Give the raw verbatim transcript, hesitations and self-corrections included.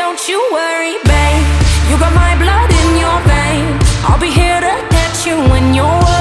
don't you worry, babe. You got my blood in your veins. I'll be here to catch you when you're